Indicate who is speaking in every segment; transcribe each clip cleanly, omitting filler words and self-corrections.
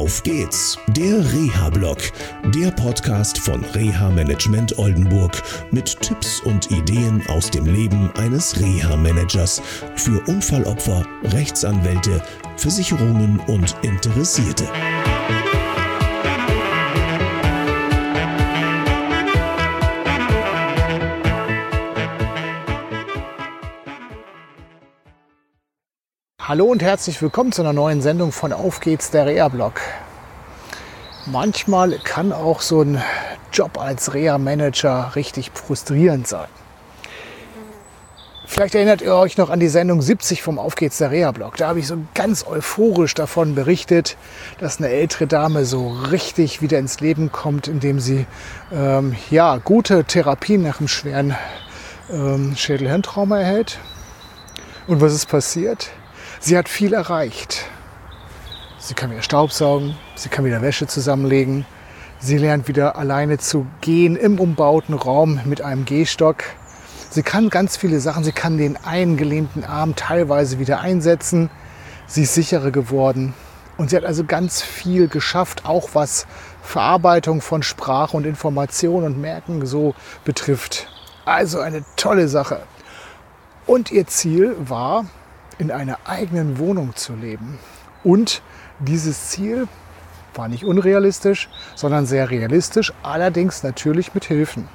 Speaker 1: Auf geht's, der Reha-Blog, der Podcast von Reha-Management Oldenburg mit Tipps und Ideen aus dem Leben eines Reha-Managers für Unfallopfer, Rechtsanwälte, Versicherungen und Interessierte.
Speaker 2: Hallo und herzlich willkommen zu einer neuen Sendung von Auf geht's, der Reha-Blog. Manchmal kann auch so ein Job als Reha-Manager richtig frustrierend sein. Vielleicht erinnert ihr euch noch an die Sendung 70 vom Auf geht's, der Reha-Blog. Da habe ich so ganz euphorisch davon berichtet, dass eine ältere Dame so richtig wieder ins Leben kommt, indem sie gute Therapien nach einem schweren Schädelhirntrauma erhält. Und was ist passiert? Sie hat viel erreicht. Sie kann wieder Staubsaugen, sie kann wieder Wäsche zusammenlegen, sie lernt wieder alleine zu gehen im umbauten Raum mit einem Gehstock. Sie kann ganz viele Sachen, sie kann den eingelähmten Arm teilweise wieder einsetzen. Sie ist sicherer geworden und sie hat also ganz viel geschafft, auch was Verarbeitung von Sprache und Information und Merken so betrifft. Also eine tolle Sache. Und ihr Ziel war, in einer eigenen Wohnung zu leben. Und dieses Ziel war nicht unrealistisch, sondern sehr realistisch, allerdings natürlich mit Hilfen.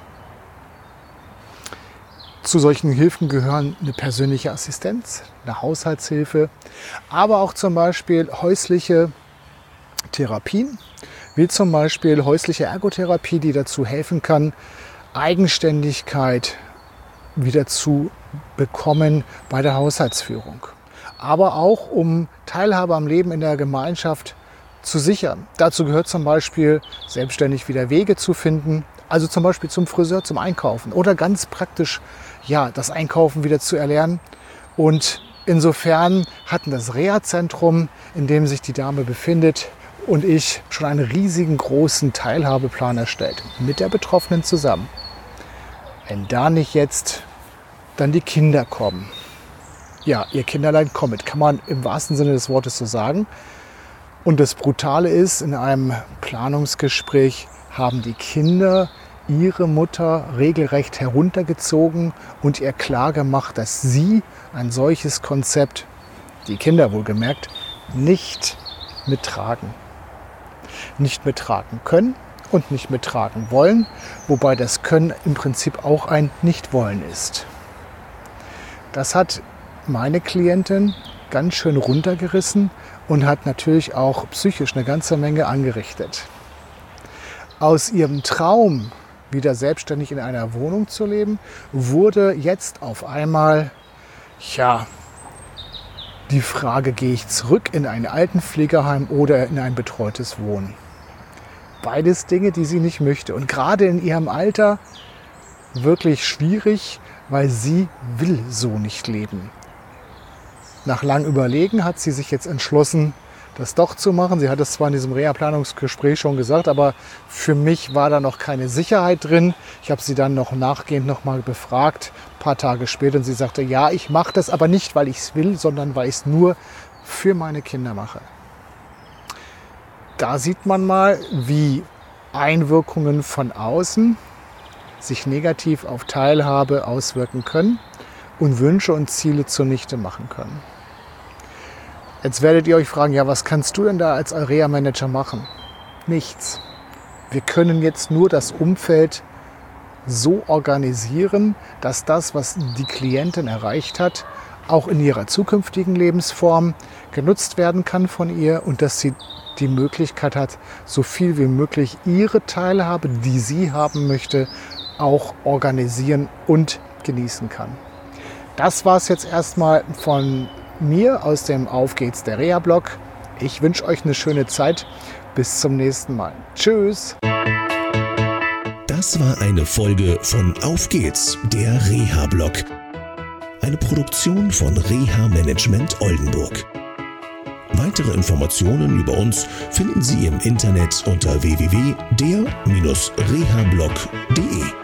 Speaker 2: Zu solchen Hilfen gehören eine persönliche Assistenz, eine Haushaltshilfe, aber auch zum Beispiel häusliche Therapien, wie zum Beispiel häusliche Ergotherapie, die dazu helfen kann, Eigenständigkeit wieder zu bekommen bei der Haushaltsführung. Aber auch, um Teilhabe am Leben in der Gemeinschaft zu sichern. Dazu gehört zum Beispiel, selbstständig wieder Wege zu finden, also zum Beispiel zum Friseur, zum Einkaufen oder ganz praktisch, das Einkaufen wieder zu erlernen. Und insofern hatten das Reha-Zentrum, in dem sich die Dame befindet, und ich schon einen riesigen großen Teilhabeplan erstellt, mit der Betroffenen zusammen. Wenn da nicht jetzt dann die Kinder kommen. Ja, ihr Kinderlein kommt, kann man im wahrsten Sinne des Wortes so sagen. Und das Brutale ist, in einem Planungsgespräch haben die Kinder ihre Mutter regelrecht heruntergezogen und ihr klargemacht, dass sie ein solches Konzept, die Kinder wohlgemerkt, nicht mittragen. Nicht mittragen können und nicht mittragen wollen, wobei das Können im Prinzip auch ein Nicht-Wollen ist. Das hat meine Klientin ganz schön runtergerissen und hat natürlich auch psychisch eine ganze Menge angerichtet. Aus ihrem Traum, wieder selbstständig in einer Wohnung zu leben, wurde jetzt auf einmal, die Frage, gehe ich zurück in ein Altenpflegeheim oder in ein betreutes Wohnen? Beides Dinge, die sie nicht möchte. Und gerade in ihrem Alter wirklich schwierig, weil sie will so nicht leben. Nach langem Überlegen hat sie sich jetzt entschlossen, das doch zu machen. Sie hat es zwar in diesem Reha-Planungsgespräch schon gesagt, aber für mich war da noch keine Sicherheit drin. Ich habe sie dann noch nachgehend nochmal befragt, ein paar Tage später, und sie sagte, ja, ich mache das aber nicht, weil ich es will, sondern weil ich es nur für meine Kinder mache. Da sieht man mal, wie Einwirkungen von außen sich negativ auf Teilhabe auswirken können und Wünsche und Ziele zunichte machen können. Jetzt werdet ihr euch fragen, was kannst du denn da als Reha-Manager machen? Nichts. Wir können jetzt nur das Umfeld so organisieren, dass das, was die Klientin erreicht hat, auch in ihrer zukünftigen Lebensform genutzt werden kann von ihr und dass sie die Möglichkeit hat, so viel wie möglich ihre Teilhabe, die sie haben möchte, auch organisieren und genießen kann. Das war es jetzt erstmal von mir aus dem Auf geht's, der Reha-Blog. Ich wünsche euch eine schöne Zeit. Bis zum nächsten Mal. Tschüss.
Speaker 1: Das war eine Folge von Auf geht's, der Reha-Blog. Eine Produktion von Reha-Management Oldenburg. Weitere Informationen über uns finden Sie im Internet unter www.der-rehablog.de.